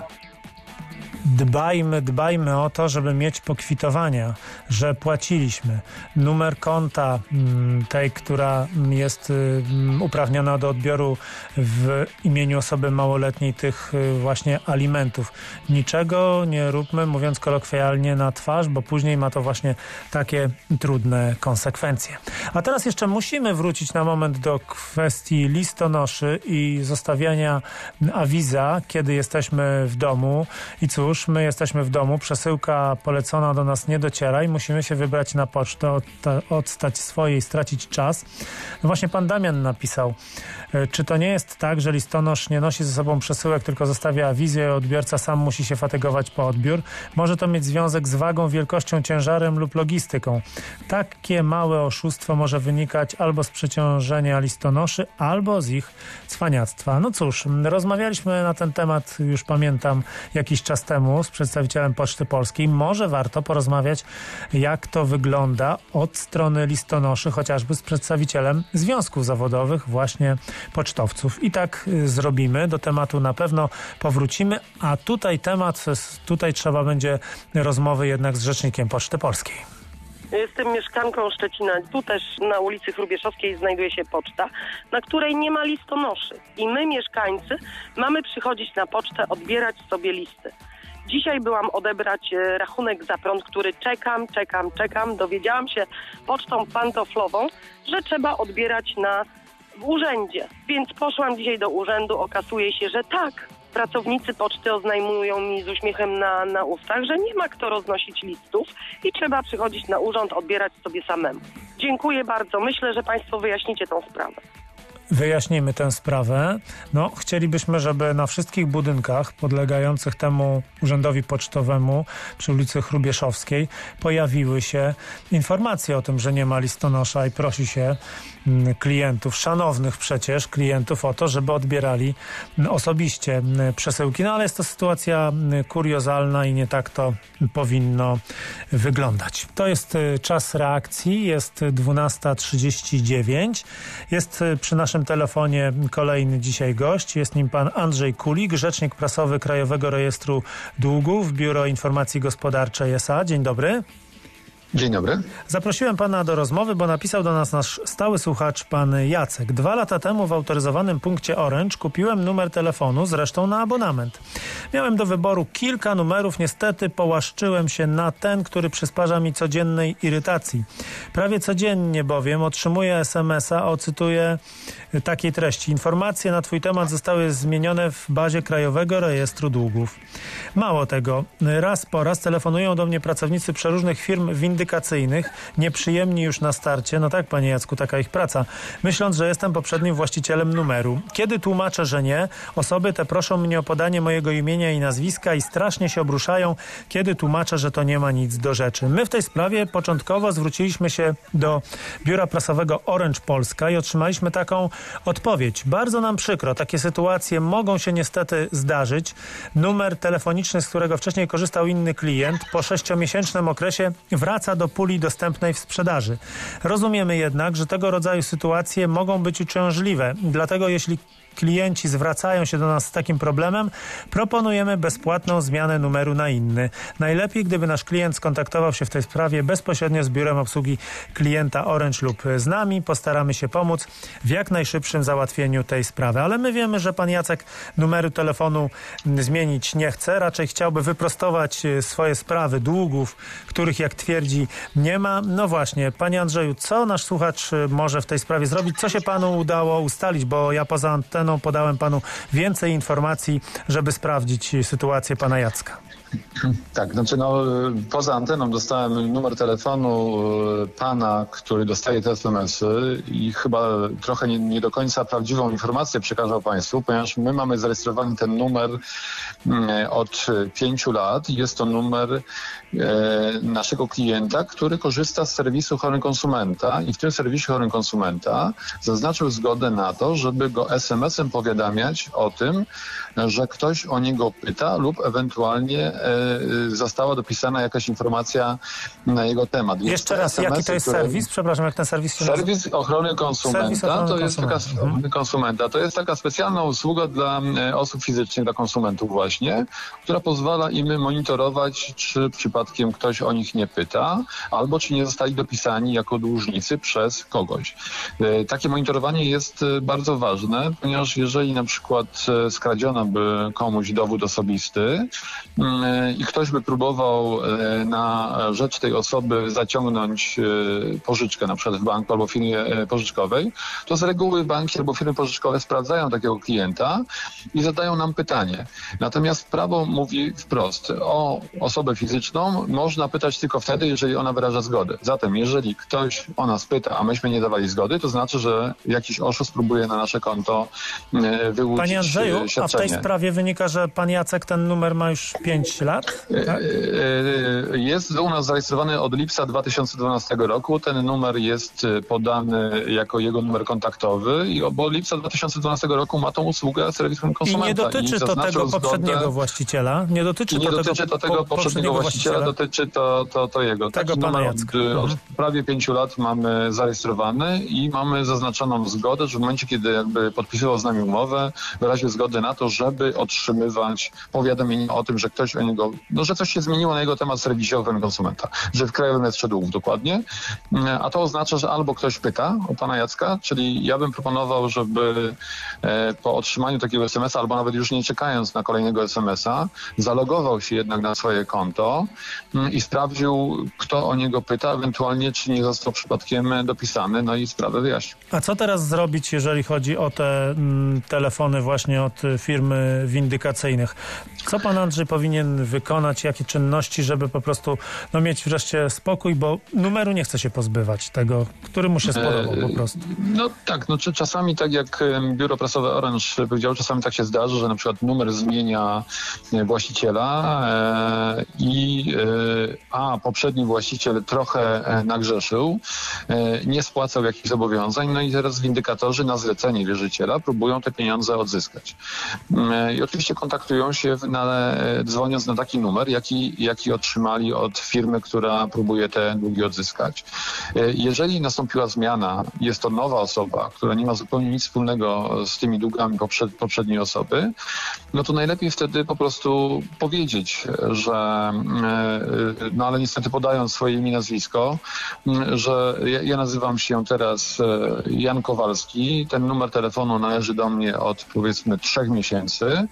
Dbajmy, dbajmy o to, żeby mieć pokwitowania, że płaciliśmy. Numer konta tej, która jest uprawniona do odbioru w imieniu osoby małoletniej tych właśnie alimentów. Niczego nie róbmy, mówiąc kolokwialnie, na twarz, bo później ma to właśnie takie trudne konsekwencje. A teraz jeszcze musimy wrócić na moment do kwestii listonoszy i zostawiania awiza, kiedy jesteśmy w domu. I cóż, my jesteśmy w domu, przesyłka polecona do nas nie dociera i musimy się wybrać na pocztę, odstać swoje i stracić czas. No właśnie pan Damian napisał, czy to nie jest tak, że listonosz nie nosi ze sobą przesyłek, tylko zostawia awizję, odbiorca sam musi się fatygować po odbiór? Może to mieć związek z wagą, wielkością, ciężarem lub logistyką. Takie małe oszustwo może wynikać albo z przeciążenia listonoszy, albo z ich cwaniactwa. No cóż, rozmawialiśmy na ten temat, już pamiętam, jakiś czas temu z przedstawicielem Poczty Polskiej. Może warto porozmawiać, jak to wygląda od strony listonoszy, chociażby z przedstawicielem związków zawodowych, właśnie pocztowców. I tak zrobimy. Do tematu na pewno powrócimy, a tutaj temat, tutaj trzeba będzie rozmowy jednak z rzecznikiem Poczty Polskiej. Jestem mieszkanką Szczecina. Tu też na ulicy Hrubieszowskiej znajduje się poczta, na której nie ma listonoszy. I my, mieszkańcy, mamy przychodzić na pocztę, odbierać sobie listy. Dzisiaj byłam odebrać rachunek za prąd, który czekam, czekam, czekam. Dowiedziałam się pocztą pantoflową, że trzeba odbierać na w urzędzie. Więc poszłam dzisiaj do urzędu, okazuje się, że tak. Pracownicy poczty oznajmują mi z uśmiechem na, na ustach, że nie ma kto roznosić listów i trzeba przychodzić na urząd, odbierać sobie samemu. Dziękuję bardzo. Myślę, że państwo wyjaśnicie tą sprawę. Wyjaśnijmy tę sprawę. No, chcielibyśmy, żeby na wszystkich budynkach podlegających temu urzędowi pocztowemu przy ulicy Hrubieszowskiej pojawiły się informacje o tym, że nie ma listonosza i prosi się klientów, szanownych przecież klientów o to, żeby odbierali osobiście przesyłki. No ale jest to sytuacja kuriozalna i nie tak to powinno wyglądać. To jest czas reakcji, jest dwunasta trzydzieści dziewięć. Jest przy naszym telefonie kolejny dzisiaj gość. Jest nim pan Andrzej Kulik, rzecznik prasowy Krajowego Rejestru Długów, Biuro Informacji Gospodarczej S A. Dzień dobry. Dzień dobry. Zaprosiłem pana do rozmowy, bo napisał do nas nasz stały słuchacz, pan Jacek. Dwa lata temu w autoryzowanym punkcie Orange kupiłem numer telefonu, zresztą na abonament. Miałem do wyboru kilka numerów, niestety połaszczyłem się na ten, który przysparza mi codziennej irytacji. Prawie codziennie bowiem otrzymuję es em es a o, cytuję, takiej treści. Informacje na twój temat zostały zmienione w bazie Krajowego Rejestru Długów. Mało tego, raz po raz telefonują do mnie pracownicy przeróżnych firm windykacyjnych, nieprzyjemni już na starcie, no tak, panie Jacku, taka ich praca, myśląc, że jestem poprzednim właścicielem numeru. Kiedy tłumaczę, że nie, osoby te proszą mnie o podanie mojego imienia i nazwiska i strasznie się obruszają, kiedy tłumaczę, że to nie ma nic do rzeczy. My w tej sprawie początkowo zwróciliśmy się do biura prasowego Orange Polska i otrzymaliśmy taką odpowiedź. Bardzo nam przykro, takie sytuacje mogą się niestety zdarzyć. Numer telefoniczny, z którego wcześniej korzystał inny klient, po sześciomiesięcznym okresie wraca do puli dostępnej w sprzedaży. Rozumiemy jednak, że tego rodzaju sytuacje mogą być uciążliwe. Dlatego jeśli klienci zwracają się do nas z takim problemem, proponujemy bezpłatną zmianę numeru na inny. Najlepiej, gdyby nasz klient skontaktował się w tej sprawie bezpośrednio z biurem obsługi klienta Orange lub z nami. Postaramy się pomóc w jak najszybszym załatwieniu tej sprawy. Ale my wiemy, że pan Jacek numeru telefonu zmienić nie chce. Raczej chciałby wyprostować swoje sprawy długów, których, jak twierdzi, nie ma. No właśnie, panie Andrzeju, co nasz słuchacz może w tej sprawie zrobić? Co się panu udało ustalić? Bo ja poza anteną podałem panu więcej informacji, żeby sprawdzić sytuację pana Jacka. Tak, znaczy no, poza anteną dostałem numer telefonu pana, który dostaje te es em esy i chyba trochę nie, nie do końca prawdziwą informację przekazał państwu, ponieważ my mamy zarejestrowany ten numer od pięciu lat i jest to numer e, naszego klienta, który korzysta z serwisu Ochrony Konsumenta i w tym serwisie Ochrony Konsumenta zaznaczył zgodę na to, żeby go es em esem powiadamiać o tym, że ktoś o niego pyta lub ewentualnie została dopisana jakaś informacja na jego temat. Jest Jeszcze raz, jaki to jest które... serwis? Przepraszam, jak ten serwis się nazywa? Serwis Ochrony Konsumenta. Serwis ochrony to jest konsumenta. Taka, mhm. konsumenta. To jest taka specjalna usługa dla osób fizycznych, dla konsumentów właśnie, która pozwala im monitorować, czy przypadkiem ktoś o nich nie pyta, albo czy nie zostali dopisani jako dłużnicy przez kogoś. Takie monitorowanie jest bardzo ważne, ponieważ jeżeli na przykład skradziono by komuś dowód osobisty i ktoś by próbował na rzecz tej osoby zaciągnąć pożyczkę na przykład w banku albo w firmie pożyczkowej, to z reguły banki albo firmy pożyczkowe sprawdzają takiego klienta i zadają nam pytanie. Natomiast prawo mówi wprost, o osobę fizyczną można pytać tylko wtedy, jeżeli ona wyraża zgodę. Zatem jeżeli ktoś o nas pyta, a myśmy nie dawali zgody, to znaczy, że jakiś oszust próbuje na nasze konto wyłudzić. Panie Andrzeju, świadczenie. A w tej sprawie wynika, że pan Jacek ten numer ma już pięć lat? Tak? Jest u nas zarejestrowany od lipca dwa tysiące dwunastego roku. Ten numer jest podany jako jego numer kontaktowy, bo od lipca dwa tysiące dwunastego roku ma tą usługę serwis konsumenta. I nie dotyczy I to tego poprzedniego zgodę, właściciela? Nie dotyczy, nie to, dotyczy tego to tego poprzedniego, poprzedniego właściciela, właściciela, dotyczy to, to, to jego. Tego Taki pana numer Jacka. Od, od mhm. prawie pięciu lat mamy zarejestrowany i mamy zaznaczoną zgodę, że w momencie, kiedy jakby podpisywał z nami umowę, wyraził zgodę na to, żeby otrzymywać powiadomienie o tym, że ktoś o niego, no, że coś się zmieniło na jego temat w serwisie Ochrony Konsumenta, że w Krajowym Rejestrze Długów dokładnie, a to oznacza, że albo ktoś pyta o pana Jacka, czyli ja bym proponował, żeby e, po otrzymaniu takiego es em es a, albo nawet już nie czekając na kolejnego es em es a, zalogował się jednak na swoje konto m, i sprawdził, kto o niego pyta, ewentualnie czy nie został przypadkiem dopisany, no i sprawę wyjaśnił. A co teraz zrobić, jeżeli chodzi o te mm, telefony właśnie od firmy windykacyjnych. Co pan Andrzej powinien wykonać, jakie czynności, żeby po prostu no, mieć wreszcie spokój, bo numeru nie chce się pozbywać tego, który mu się spodobał po prostu. No tak, no czy czasami tak jak biuro prasowe Orange powiedziało, czasami tak się zdarza, że na przykład numer zmienia właściciela e, i e, a poprzedni właściciel trochę nagrzeszył, e, nie spłacał jakichś zobowiązań, no i teraz windykatorzy na zlecenie wierzyciela próbują te pieniądze odzyskać. E, I oczywiście kontaktują się, na, dzwoniąc na taki numer, jaki, jaki otrzymali od firmy, która próbuje te długi odzyskać. E, jeżeli nastąpiła zmiana, jest to nowa osoba, która nie ma zupełnie nic wspólnego z tymi długami poprzed, poprzedniej osoby, no to najlepiej wtedy po prostu powiedzieć, że no ale niestety podając swoje imię i nazwisko, że ja, ja nazywam się teraz Jan Kowalski, ten numer telefonu należy do mnie od powiedzmy trzech miesięcy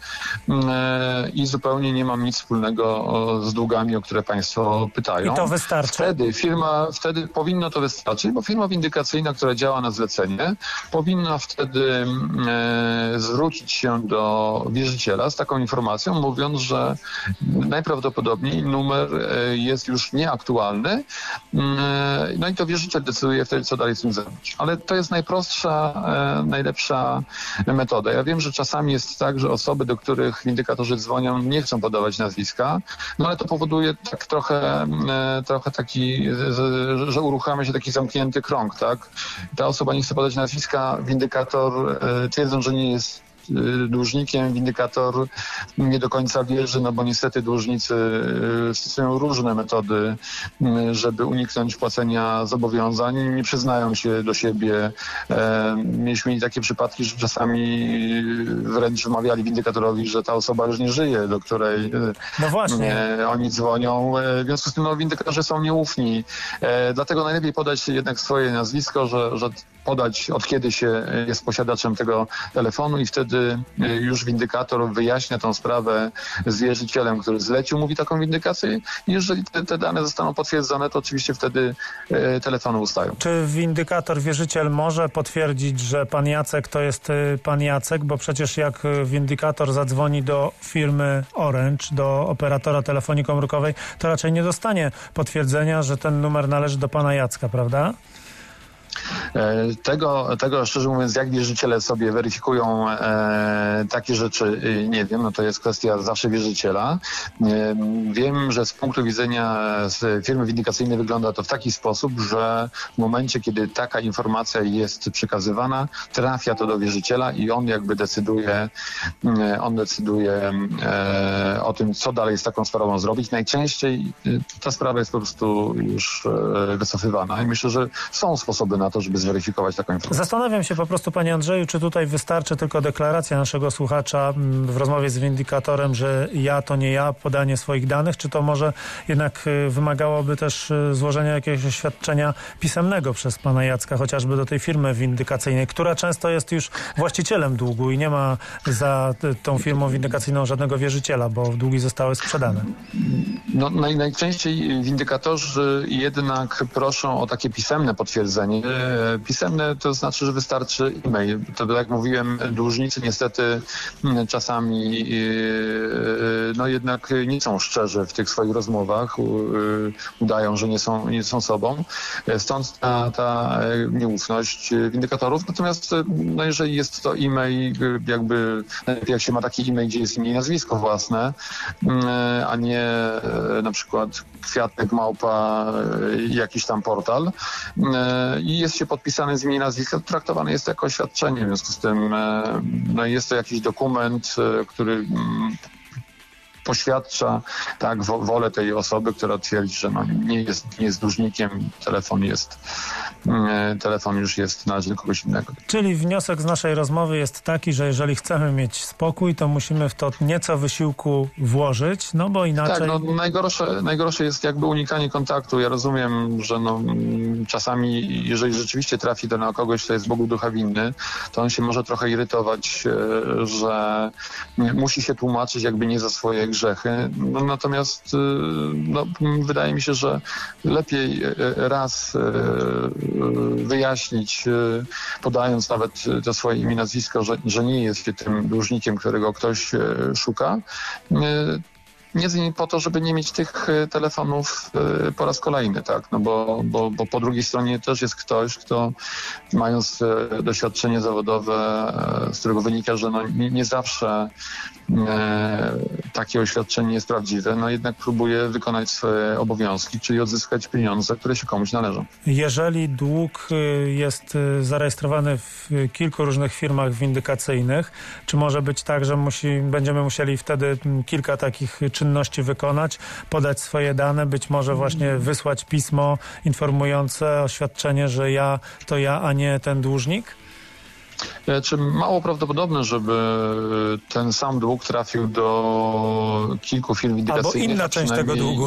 i zupełnie nie mam nic wspólnego z długami, o które państwo pytają. I to wystarczy? Wtedy firma, wtedy powinno to wystarczyć, bo firma windykacyjna, która działa na zlecenie, powinna wtedy e, zwrócić się do wierzyciela z taką informacją, mówiąc, że najprawdopodobniej numer e, jest już nieaktualny, e, no i to wierzyciel decyduje wtedy, co dalej z tym zrobić. Ale to jest najprostsza, e, najlepsza metoda. Ja wiem, że czasami jest tak, że osoby, do których windykatorzy dzwonią, nie chcą podawać nazwiska, no ale to powoduje tak trochę, e, trochę taki, że, że uruchamia się taki zamknięty krąg, tak? Ta osoba nie chce podać nazwiska, windykator e, twierdząc, że nie jest dłużnikiem, windykator nie do końca wierzy, no bo niestety dłużnicy stosują różne metody, żeby uniknąć płacenia zobowiązań. Nie przyznają się do siebie. Mieliśmy takie przypadki, że czasami wręcz wmawiali windykatorowi, że ta osoba już nie żyje, do której no właśnie. oni dzwonią. W związku z tym no, windykatorzy są nieufni. Dlatego najlepiej podać jednak swoje nazwisko, że, że podać od kiedy się jest posiadaczem tego telefonu i wtedy już windykator wyjaśnia tą sprawę z wierzycielem, który zlecił, mówi taką windykację i jeżeli te, te dane zostaną potwierdzone, to oczywiście wtedy e, telefony ustają. Czy windykator, wierzyciel może potwierdzić, że pan Jacek to jest pan Jacek, bo przecież jak windykator zadzwoni do firmy Orange, do operatora telefonii komórkowej, to raczej nie dostanie potwierdzenia, że ten numer należy do pana Jacka, prawda? Tego, tego szczerze mówiąc, jak wierzyciele sobie weryfikują e, takie rzeczy, nie wiem, no to jest kwestia zawsze wierzyciela. E, wiem, że z punktu widzenia z firmy windykacyjnej wygląda to w taki sposób, że w momencie, kiedy taka informacja jest przekazywana, trafia to do wierzyciela i on jakby decyduje, on decyduje e, o tym, co dalej z taką sprawą zrobić. Najczęściej ta sprawa jest po prostu już e, wycofywana i myślę, że są sposoby na to, żeby zweryfikować taką informację. Zastanawiam się po prostu, panie Andrzeju, czy tutaj wystarczy tylko deklaracja naszego słuchacza w rozmowie z windykatorem, że ja to nie ja, podanie swoich danych, czy to może jednak wymagałoby też złożenia jakiegoś oświadczenia pisemnego przez pana Jacka, chociażby do tej firmy windykacyjnej, która często jest już właścicielem długu i nie ma za tą firmą windykacyjną żadnego wierzyciela, bo długi zostały sprzedane. No, naj, najczęściej windykatorzy jednak proszą o takie pisemne potwierdzenie. Pisemne to znaczy, że wystarczy e-mail. To jak mówiłem, dłużnicy niestety czasami no jednak nie są szczerzy w tych swoich rozmowach, udają, że nie są, nie są sobą. Stąd ta, ta nieufność windykatorów. Natomiast no jeżeli jest to e-mail, jakby jak się ma taki e-mail, gdzie jest imię i nazwisko własne, a nie na przykład kwiatek, małpa, jakiś tam portal i jest się podpisany z imienia i nazwiska, traktowane jest to jako oświadczenie. W związku z tym no jest to jakiś dokument, który poświadcza tak wolę tej osoby, która twierdzi, że no, nie jest, nie jest dłużnikiem, telefon jest, telefon już jest, należy do kogoś innego. Czyli wniosek z naszej rozmowy jest taki, że jeżeli chcemy mieć spokój, to musimy w to nieco wysiłku włożyć, no bo inaczej... Tak, no najgorsze, najgorsze jest jakby unikanie kontaktu. Ja rozumiem, że no, czasami, jeżeli rzeczywiście trafi to na kogoś, kto jest Bogu ducha winny, to on się może trochę irytować, że musi się tłumaczyć jakby nie za swoje grzechy. No, natomiast no, wydaje mi się, że lepiej raz wyjaśnić, podając nawet to swoje imię, nazwisko, że, że nie jest się tym dłużnikiem, którego ktoś szuka. Między innymi po to, żeby nie mieć tych telefonów po raz kolejny, tak? No bo, bo, bo po drugiej stronie też jest ktoś, kto mając doświadczenie zawodowe, z którego wynika, że no nie, nie zawsze e, takie oświadczenie jest prawdziwe, no jednak próbuje wykonać swoje obowiązki, czyli odzyskać pieniądze, które się komuś należą. Jeżeli dług jest zarejestrowany w kilku różnych firmach windykacyjnych, czy może być tak, że musi, będziemy musieli wtedy kilka takich czynności wykonać, podać swoje dane, być może właśnie wysłać pismo informujące oświadczenie, że ja to ja, a nie ten dłużnik? Czy mało prawdopodobne, żeby ten sam dług trafił do kilku firm windykacyjnych. Albo inna część tego długu.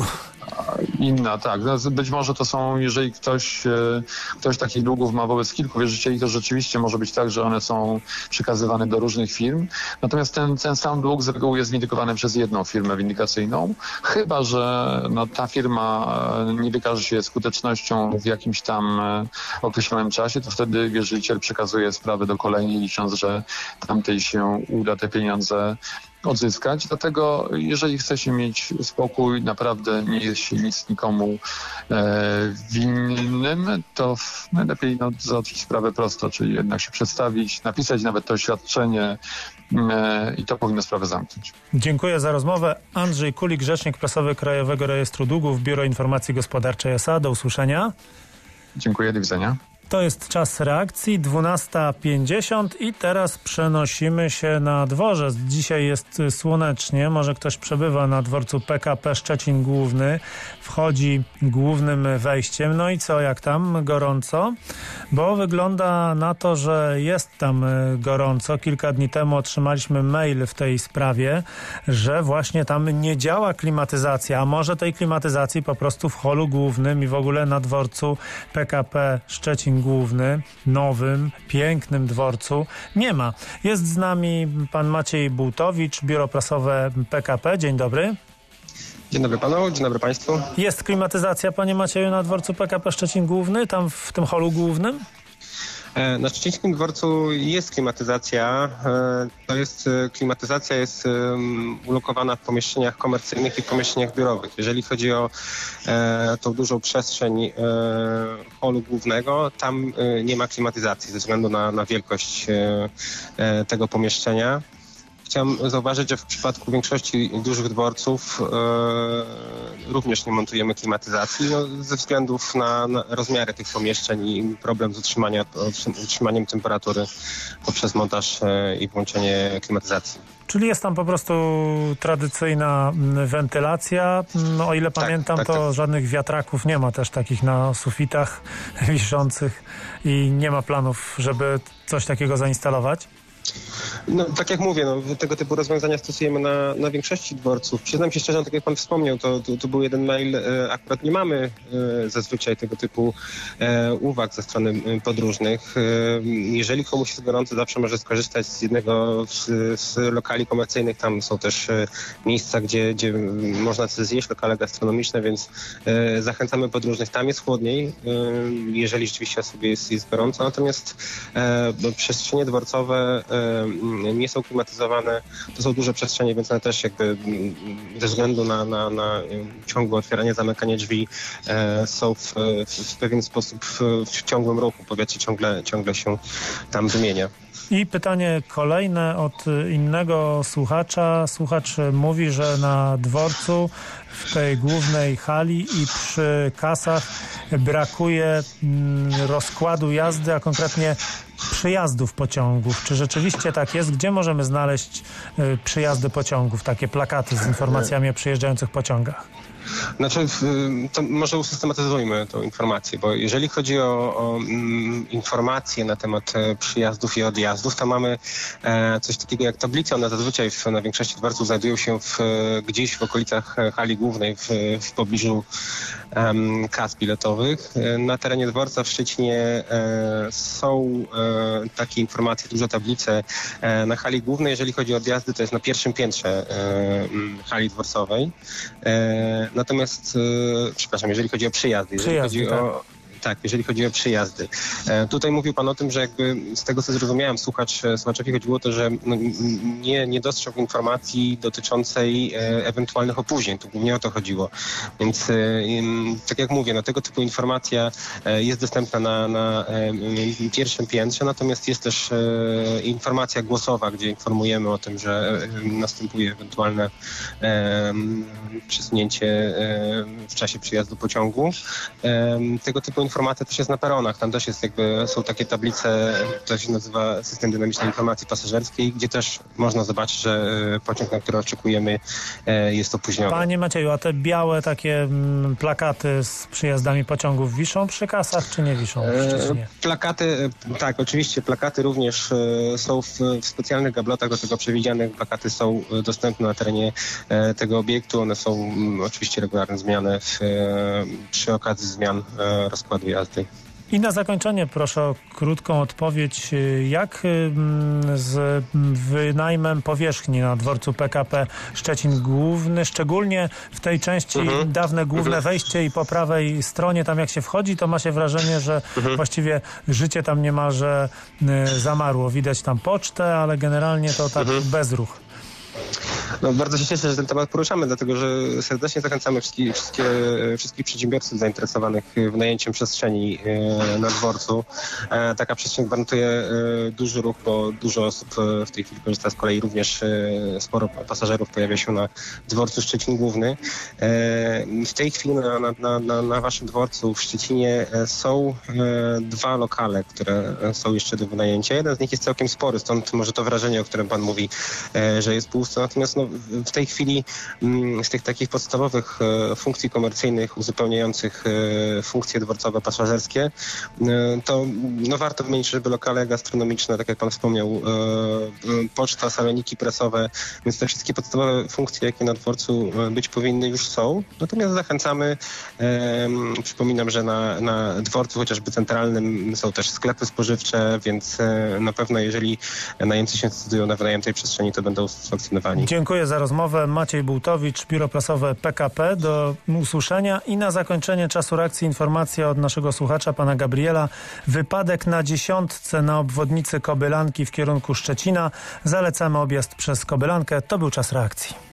Inna, tak. Być może to są, jeżeli ktoś, ktoś takich długów ma wobec kilku wierzycieli, to rzeczywiście może być tak, że one są przekazywane do różnych firm. Natomiast ten, ten sam dług z reguły jest windykowany przez jedną firmę windykacyjną. Chyba że no, ta firma nie wykaże się skutecznością w jakimś tam określonym czasie, to wtedy wierzyciel przekazuje sprawę do kolejnej, licząc, że tamtej się uda te pieniądze odzyskać. Dlatego jeżeli chce się mieć spokój, naprawdę nie jest się nic nikomu e, winnym, to najlepiej no, załatwić sprawę prosto, czyli jednak się przedstawić, napisać nawet to oświadczenie e, i to powinno sprawę zamknąć. Dziękuję za rozmowę. Andrzej Kulik, rzecznik prasowy Krajowego Rejestru Długów, Biuro Informacji Gospodarczej S A. Do usłyszenia. Dziękuję, do widzenia. To jest czas reakcji, dwunasta pięćdziesiąt i teraz przenosimy się na dworzec. Dzisiaj jest słonecznie, może ktoś przebywa na dworcu P K P Szczecin Główny, wchodzi głównym wejściem. No i co, jak tam? Gorąco? Bo wygląda na to, że jest tam gorąco. Kilka dni temu otrzymaliśmy mail w tej sprawie, że właśnie tam nie działa klimatyzacja, a może tej klimatyzacji po prostu w holu głównym i w ogóle na dworcu P K P Szczecin Główny, nowym, pięknym dworcu nie ma. Jest z nami pan Maciej Bułtowicz, Biuro Prasowe P K P. Dzień dobry. Dzień dobry panu, dzień dobry państwu. Jest klimatyzacja, panie Macieju, na dworcu P K P Szczecin Główny, tam w tym holu głównym? Na Szczecińskim Dworcu jest klimatyzacja. To jest, klimatyzacja jest ulokowana w pomieszczeniach komercyjnych i pomieszczeniach biurowych. Jeżeli chodzi o e, tą dużą przestrzeń e, holu głównego, tam e, nie ma klimatyzacji ze względu na, na wielkość e, tego pomieszczenia. Chciałem zauważyć, że w przypadku większości dużych dworców e, również nie montujemy klimatyzacji no, ze względów na, na rozmiary tych pomieszczeń i problem z utrzymania, utrzymaniem temperatury poprzez montaż e, i włączenie klimatyzacji. Czyli jest tam po prostu tradycyjna wentylacja. No, o ile tak, pamiętam, tak, to tak. Żadnych wiatraków nie ma też takich na sufitach wiszących i nie ma planów, żeby coś takiego zainstalować? No, tak jak mówię, no, tego typu rozwiązania stosujemy na, na większości dworców. Przyznam się szczerze, tak jak pan wspomniał, to, to, to był jeden mail, e, akurat nie mamy e, zazwyczaj tego typu e, uwag ze strony e, podróżnych. E, jeżeli komuś jest gorąco, zawsze może skorzystać z jednego z, z lokali komercyjnych. Tam są też e, miejsca, gdzie, gdzie można coś zjeść, lokale gastronomiczne, więc e, zachęcamy podróżnych. Tam jest chłodniej, e, jeżeli rzeczywiście sobie jest, jest gorąco. Natomiast e, przestrzenie dworcowe e, nie są klimatyzowane, to są duże przestrzenie, więc one też jakby ze względu na, na, na ciągłe otwieranie, zamykanie drzwi e, są w, w pewien sposób w, w ciągłym ruchu. Powietrze ciągle, ciągle się tam wymienia. I pytanie kolejne od innego słuchacza. Słuchacz mówi, że na dworcu w tej głównej hali i przy kasach brakuje rozkładu jazdy, a konkretnie przyjazdów pociągów. Czy rzeczywiście tak jest? Gdzie możemy znaleźć przyjazdy pociągów, takie plakaty z informacjami o przyjeżdżających pociągach? Znaczy, to może usystematyzujmy tą informację, bo jeżeli chodzi o, o um, informacje na temat przyjazdów i odjazdów, to mamy e, coś takiego jak tablice. One zazwyczaj w, na większości dworców znajdują się w, gdzieś w okolicach hali głównej, w, w pobliżu um, kas biletowych. Na terenie dworca w Szczecinie e, są e, takie informacje, duże tablice e, na hali głównej. Jeżeli chodzi o odjazdy, to jest na pierwszym piętrze e, hali dworcowej. E, natomiast, e, przepraszam, jeżeli chodzi o przyjazdy, jeżeli Przyjazdy, chodzi tak. o Tak, jeżeli chodzi o przyjazdy. E, tutaj mówił pan o tym, że jakby z tego, co zrozumiałem, słuchacz, słuchaczowi chodziło o to, że no, nie, nie dostrzegł informacji dotyczącej e, ewentualnych opóźnień. Tu głównie o to chodziło. Więc e, tak jak mówię, no, tego typu informacja e, jest dostępna na, na e, pierwszym piętrze, natomiast jest też e, informacja głosowa, gdzie informujemy o tym, że e, następuje ewentualne e, przesunięcie e, w czasie przyjazdu pociągu. E, tego typu informacja też jest na peronach. Tam też jest jakby, są takie tablice, to się nazywa System Dynamicznej Informacji Pasażerskiej, gdzie też można zobaczyć, że pociąg, na który oczekujemy, jest opóźniony. Panie Macieju, a te białe takie m, plakaty z przyjazdami pociągów wiszą przy kasach, czy nie wiszą w Szczecinie? Plakaty, tak, oczywiście plakaty również są w, w specjalnych gablotach do tego przewidzianych. Plakaty są dostępne na terenie tego obiektu. One są oczywiście regularnie zmieniane w, przy okazji zmian rozkładu jazdy. I na zakończenie proszę o krótką odpowiedź. Jak z wynajmem powierzchni na dworcu P K P Szczecin Główny, szczególnie w tej części mhm. dawne główne mhm. wejście i po prawej stronie, tam jak się wchodzi, to ma się wrażenie, że mhm. właściwie życie tam niemalże zamarło. Widać tam pocztę, ale generalnie to tak mhm. bezruch. No, bardzo się cieszę, że ten temat poruszamy, dlatego że serdecznie zachęcamy wszystkich, wszystkie, wszystkich przedsiębiorców zainteresowanych wynajęciem przestrzeni na dworcu. Taka przestrzeń gwarantuje duży ruch, bo dużo osób w tej chwili korzysta z kolei, również sporo pasażerów pojawia się na dworcu Szczecin Główny. W tej chwili na, na, na, na waszym dworcu w Szczecinie są dwa lokale, które są jeszcze do wynajęcia. Jeden z nich jest całkiem spory, stąd może to wrażenie, o którym pan mówi, że jest pusto. Natomiast no, w tej chwili z tych takich podstawowych funkcji komercyjnych uzupełniających funkcje dworcowe pasażerskie, to no, warto wymienić, żeby lokale gastronomiczne, tak jak pan wspomniał, poczta, saloniki prasowe, więc te wszystkie podstawowe funkcje, jakie na dworcu być powinny, już są. Natomiast zachęcamy, przypominam, że na, na dworcu chociażby centralnym są też sklepy spożywcze, więc na pewno jeżeli najemcy się zdecydują na wynajem tej przestrzeni, to będą usatysfakcjonowani. Dziękuję za rozmowę. Maciej Bułtowicz, Biuro Prasowe P K P. Do usłyszenia. I na zakończenie czasu reakcji informacja od naszego słuchacza, pana Gabriela. Wypadek na dziesiątce na obwodnicy Kobylanki w kierunku Szczecina. Zalecamy objazd przez Kobylankę. To był czas reakcji.